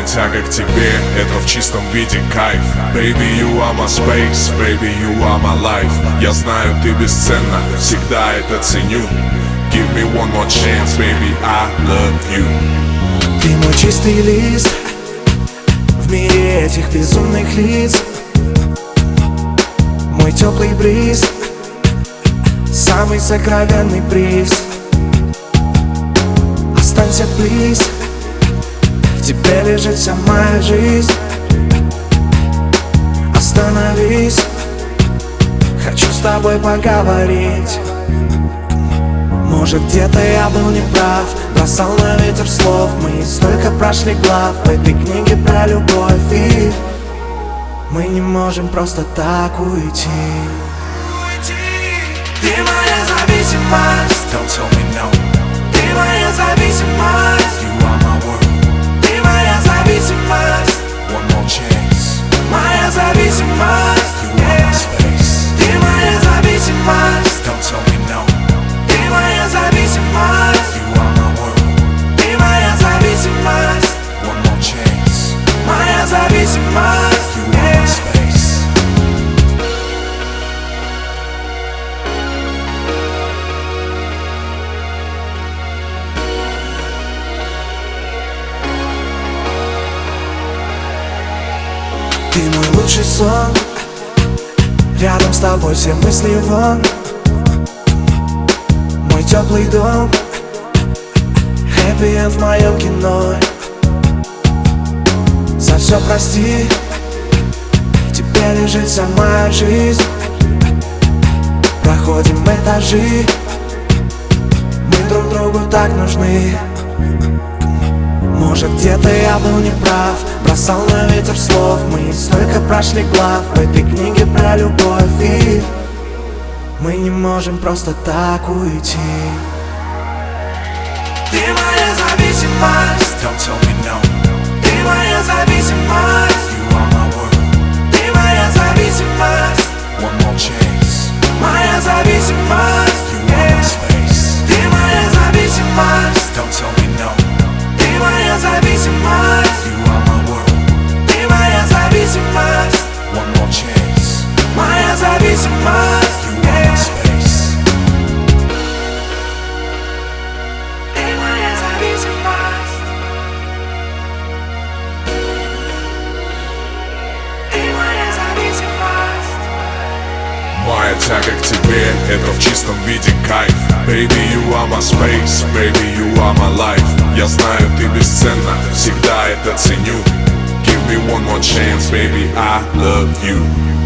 тяга к тебе, это в чистом виде кайф. Baby, you are my space, baby, you are my life. Я знаю, ты бесценна, всегда это ценю. Give me one more chance, baby, I love you. Ты мой чистый лист в мире этих безумных лиц. Мой теплый бриз, самый сокровенный приз. Останься, плиз, в тебе лежит вся моя жизнь. Остановись, хочу с тобой поговорить. Может, где-то я был неправ, бросал на ветер слов. Мы столько прошли глав в этой книге про любовь, и мы не можем просто так уйти. Ты моя зависимость, Don't tell me no, ты моя зависимость, you are my world. ты моя зависимость, One more chance, моя зависимость, you are my space. ты моя зависимость, Don't tell me no, ты моя зависимость, you are my world. ты моя зависимость, One more chance, моя зависимость, you are my space. Ты мой лучший сон, рядом с тобой все мысли вон. Мой теплый дом, хэппи-энд в моем кино. За все прости, в тебе лежит вся моя жизнь. Проходим этажи, мы друг другу так нужны. Может, где-то я был неправ, бросал на ветер слов. Мы столько прошли глав в этой книге про любовь, и мы не можем просто так уйти. Ты моя зависимость, Don't tell me no, ты моя зависимость, you are my world. ты моя зависимость, One more chance, моя зависимость, you are my space. ты моя зависимость, Don't tell me no, ты моя зависимость, you are my world. ты моя зависимость, One more chance, моя зависимость, you are my space. ты моя зависимость, ты моя зависимость. Моя тяга к тебе, это в чистом виде кайф. Baby, you are my space, baby, you are my life. Я знаю, ты бесценна, всегда это ценю. Give me one more chance, baby, I love you.